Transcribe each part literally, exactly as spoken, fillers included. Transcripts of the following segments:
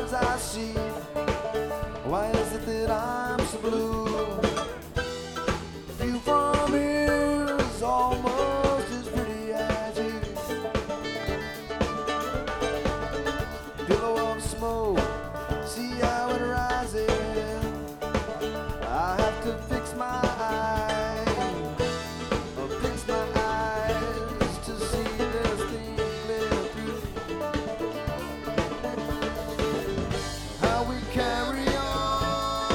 eyes I see. Why is it that I'm so blue? View from here is almost as pretty as you. Pillow of smoke, see how it rises. I have to fix my eyes, or fix my eyes to see this thing clear through. How we carry on.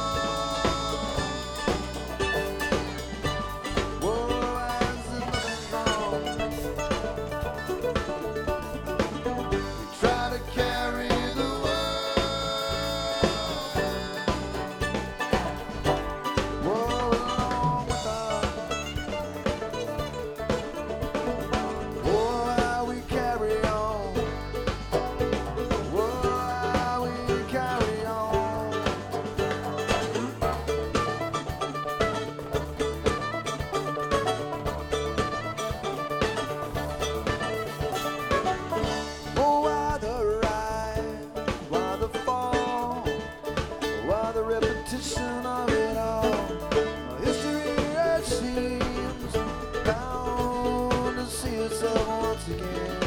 Whoa, as if nothing's wrong. We try to carry the world. Whoa, along with us. Whoa, how we carry on. Whoa, how we carry on. Oh, why the rise, why the fall, why the repetition of it all? History, it seems, bound to see itself once again.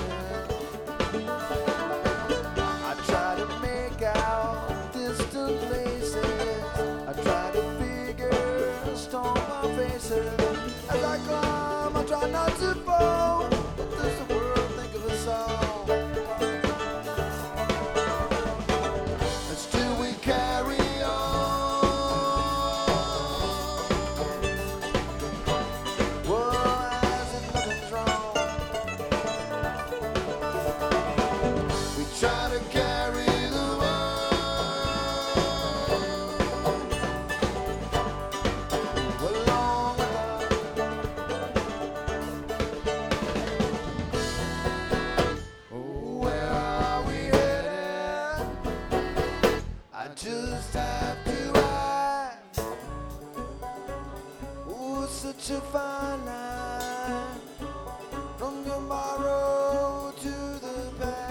I try to make out distant places. I try to figure storm my faces. As I climb, I try not to fall. What does the world think of us all? And still we carry on. Whoa, as if nothing's wrong. We try to carry the world along with us. Oh, where are we headed? I just have to ask. Oh, such a fine line from tomorrow to the past.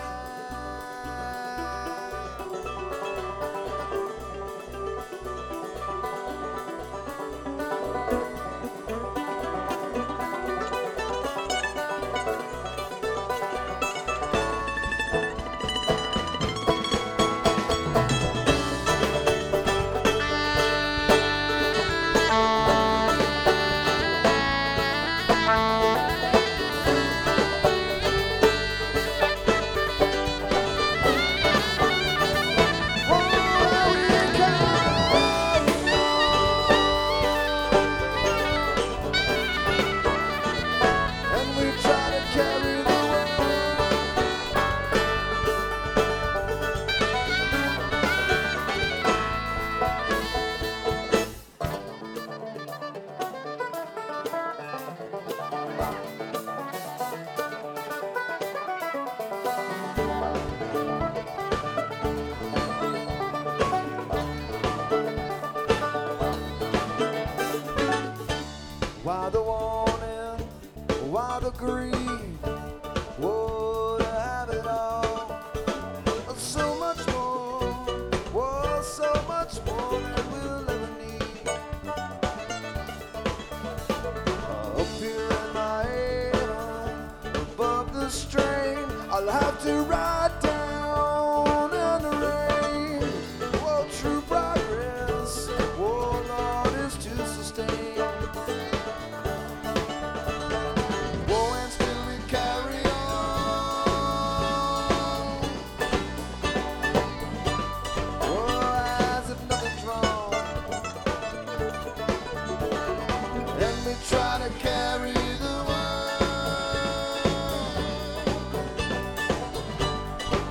And we try to carry the world. Why the warning? Why the greed? Whoa, to have it all. So much more. Whoa, so much more than we'll ever need. Uh, up here in my head, uh, above the strain, I'll have to ride down in the rain. Whoa, true progress. Whoa, Lord, is to sustain. Whoa, and still we carry on. Whoa, as if nothing's wrong. And we try to carry the world.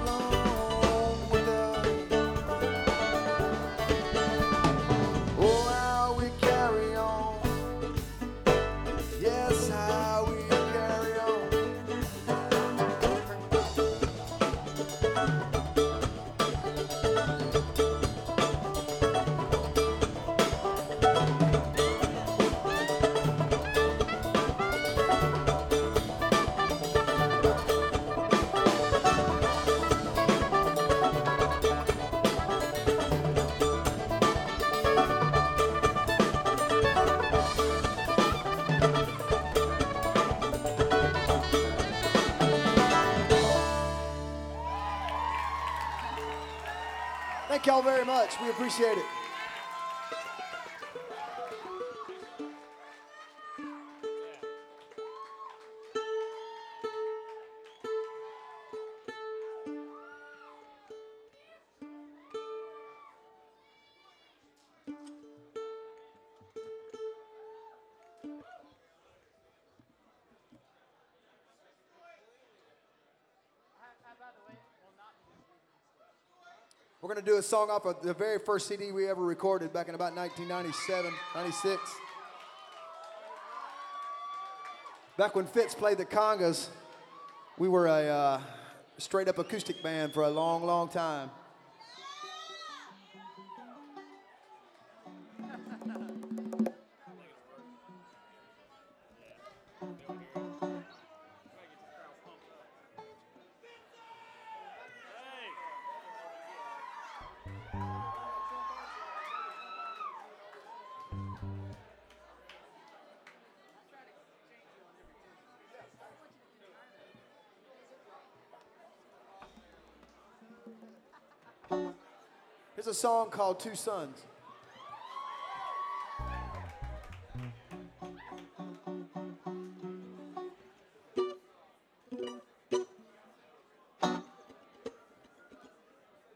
Thank y'all very much. We appreciate it. We're going to do a song off of the very first C D we ever recorded back in about nineteen ninety-seven, ninety-six. Back when Fitz played the congas, we were a uh, straight-up acoustic band for a long, long time. Here's a song called Two Sons.